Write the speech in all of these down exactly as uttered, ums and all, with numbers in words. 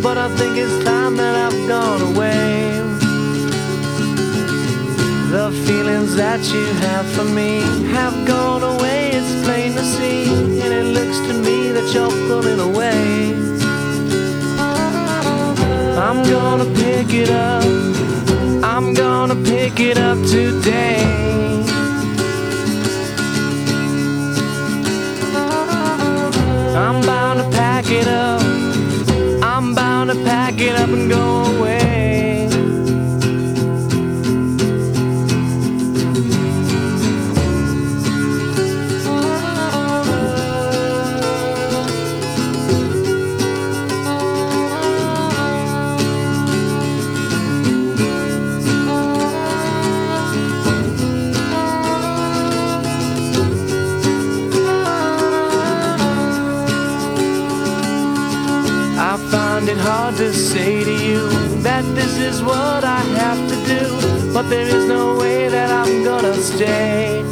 but I think it's time that I've gone away. The feelings that you have for me have gone away, it's plain to see, and it looks to me that you're pulling away. I'm gonna pick it up, I'm gonna pick it up today. I'm bound to pack it up, I'm bound to pack it up and go away. I find it hard to say to you that this is what I have to do, but there is no way that I'm gonna stay.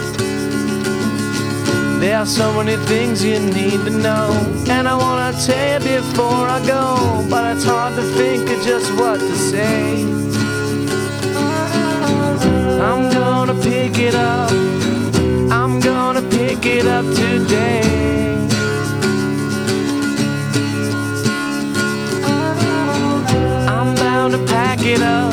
There are so many things you need to know, and I wanna tell you before I go, but it's hard to think of just what to say. I'm gonna pick it up, I'm gonna pick it up today. I'm bound to pack it up,